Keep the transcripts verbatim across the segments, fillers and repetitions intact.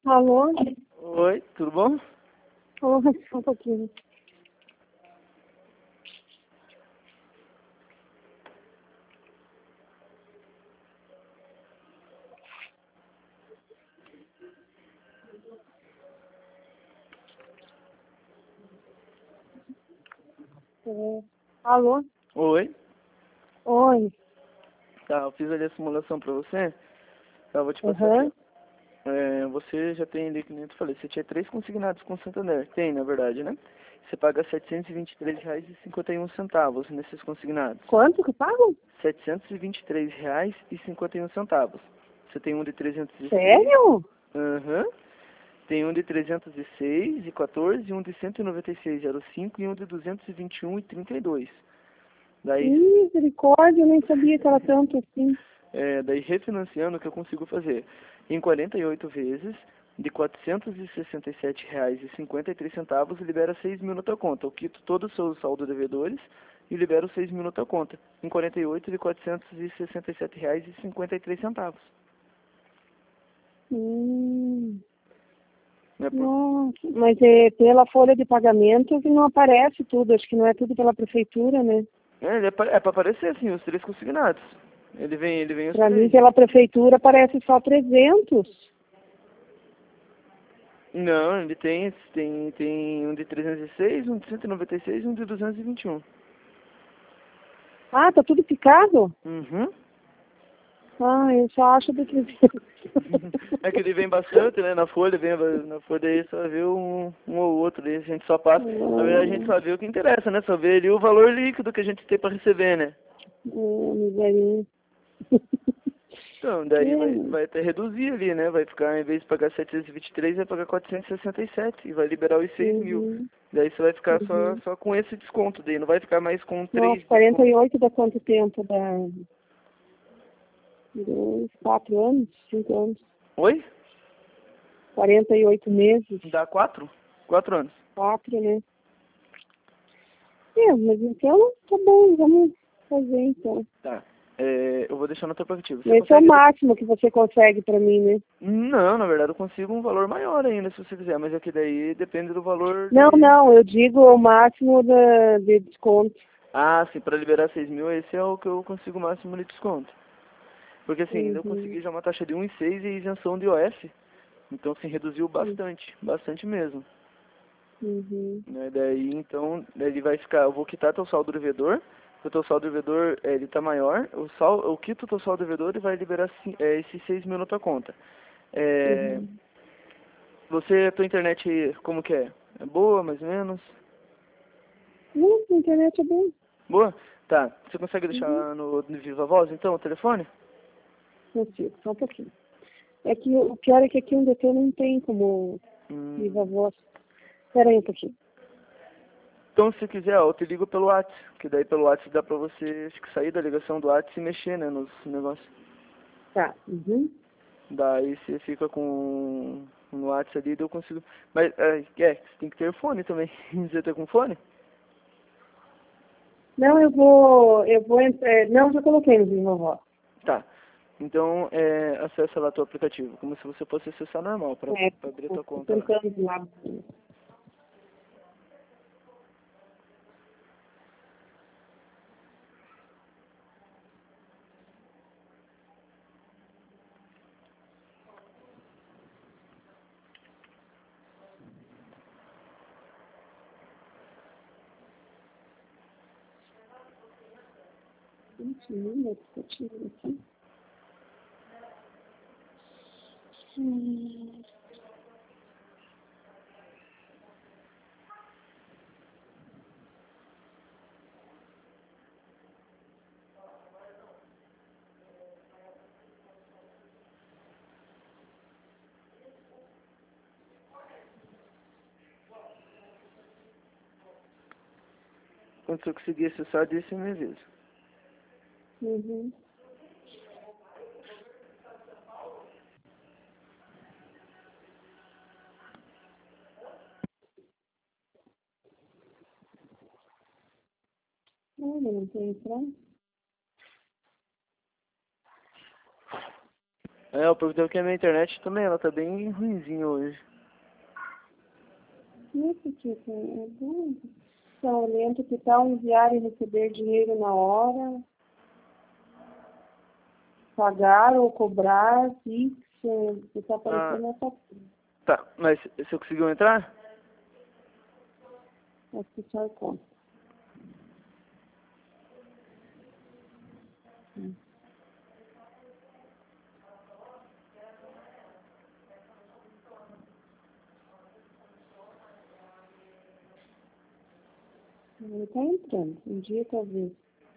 Alô? Oi, tudo bom? Alô, só um pouquinho. É, alô? Oi, Oi. tá, eu fiz ali a simulação pra você, tá, vou te passar aqui, Aham. ó. É, você já tem ali, que nem eu te falei, você tinha três consignados com o Santander, tem na verdade, né? Você paga setecentos e vinte e três reais e cinquenta e um centavos nesses consignados. Quanto que pagam? setecentos e vinte e três reais e cinquenta e um centavos. Você tem um de trezentos e seis. Sério? Aham. Tem um de trezentos e seis e quatorze, um de cento e noventa e seis e zero cinco e um de duzentos e vinte e um e trinta e dois. Daí, Misericórdia, eu nem sabia que era tanto assim. é, daí refinanciando o que eu consigo fazer em quarenta e oito vezes de quatrocentos e sessenta e sete reais e cinquenta e três centavos, libera seis mil na tua conta. Eu quito todos os seus saldo devedores e libero seis mil na tua conta em quarenta e oito de quatrocentos e sessenta e sete reais e cinquenta e três centavos. Hum. Né? Por... Nossa, mas é pela folha de pagamento que não aparece tudo, acho que não é tudo pela prefeitura, né? É, ele é para aparecer assim, os três consignados. Ele vem, ele vem os Pra mim, três. pela prefeitura, aparece só trezentos. Não, ele tem, tem, tem um de trezentos e seis, um de cento e noventa e seis e um de duzentos e vinte e um. Ah, tá tudo picado? Uhum. Ah, eu só acho do trezentos. É que ele vem bastante, né? Na folha, vem na folha aí só vê um, um ou outro ali, a gente só passa. Na verdade a gente só vê o que interessa, né? Só vê ali o valor líquido que a gente tem para receber, né? Oh, miserinha. Então, daí vai, É. vai até reduzir ali, né? Vai ficar, em vez de pagar setecentos e vinte e três, vai pagar quatrocentos e sessenta e sete e vai liberar os seis mil. Uhum, Daí você vai ficar só, uhum. só com esse desconto daí, não vai ficar mais com Nossa, três quarenta e descontos. oito dá quanto tempo? Dá dois, quatro anos? Cinco anos? Oi? Quarenta e oito meses? Dá quatro? Quatro anos. Quatro, né? É, mas então tá bom, vamos fazer então. Tá. É, eu vou deixar no teu aplicativo. Você Esse é o consegue... máximo que você consegue pra mim, né? Não, na verdade eu consigo um valor maior ainda, se você quiser, mas é que daí depende do valor Não, de... não, eu digo o máximo da, de desconto. Ah, sim, para liberar seis mil, esse é o que eu consigo o máximo de desconto. Porque assim, eu Uhum, consegui já uma taxa de um vírgula seis e isenção de I O F. Então, assim, reduziu uhum, bastante, bastante mesmo. uhum, Né? Daí, então, ele vai ficar, eu vou quitar teu saldo devedor, o teu saldo devedor, é, ele tá maior, o sal, eu quito o teu saldo devedor e vai liberar ci- é, esses seis mil na tua conta. É, uhum. você, a tua internet, como que é? É boa, mais ou menos? Não, a internet é bem. Boa? Tá. Você consegue Uhum. deixar no, no Viva Voz, então, o telefone? Consigo, só um pouquinho. É que o pior é que aqui onde eu tô não tem como viva Hum. voz. Espera aí um pouquinho. Então, se quiser, ó, eu te ligo pelo WhatsApp, que daí pelo WhatsApp dá pra você acho que sair da ligação do WhatsApp e mexer, né, nos negócios. Tá. Uhum. Daí você fica com no WhatsApp ali, daí eu consigo... Mas, é, é, você tem que ter fone também. Você tá com fone? Não, eu vou, eu vou entrar, não, já coloquei no viva voz. Tá. Então, é, acessa lá teu aplicativo, como se você fosse acessar normal, pra, É, pra abrir tô, tua tô conta lá. tentando lá. Continua, continua aqui. Hum. Quando você conseguir acessar, desse me avisa. Uhum. Olha, não tem entrar. É, o problema é que a minha internet também, ela tá bem ruinzinha hoje. Isso, tipo, são lento que tal enviar e receber dinheiro na hora, pagar ou cobrar, isso está aparecendo Ah, essa tá. Mas você conseguiu entrar? acessar conta. Hum. Ele está entrando, um dia talvez.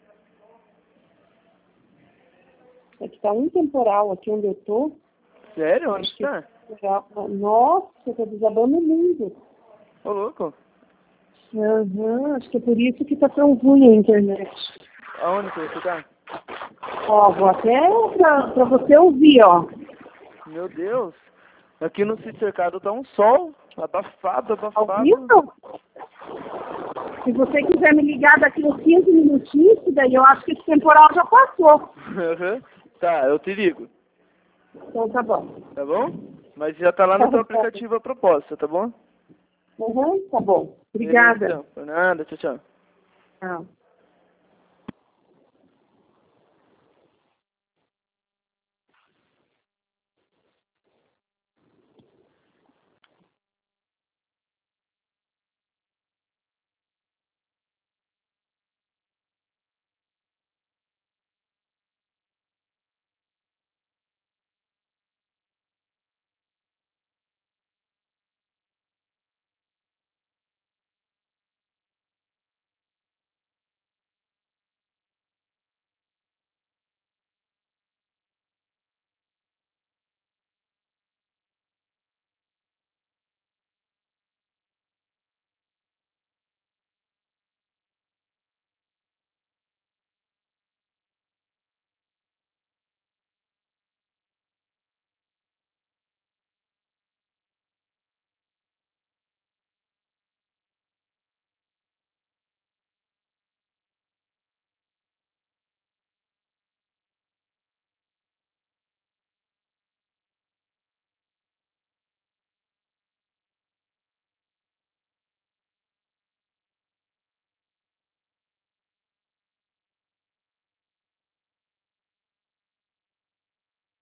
É que está um temporal aqui onde eu estou. Sério? Onde tá? Nossa, está desabando o mundo. Ô, louco. Uhum, acho que é por isso que está tão ruim a internet. Aonde que você tá? Ó, vou até para você ouvir, ó. Meu Deus. Aqui no sítio cercado tá um sol. Abafado, abafado. Ao vivo? Se você quiser me ligar daqui uns quinze minutinhos, que daí eu acho que esse temporal já passou. Uhum. Tá, eu te ligo. Então tá bom. Tá bom? Mas já tá lá no teu aplicativo a proposta, tá bom? Uhum, tá bom. Obrigada. Então, por nada, tchau, tchau. Tchau.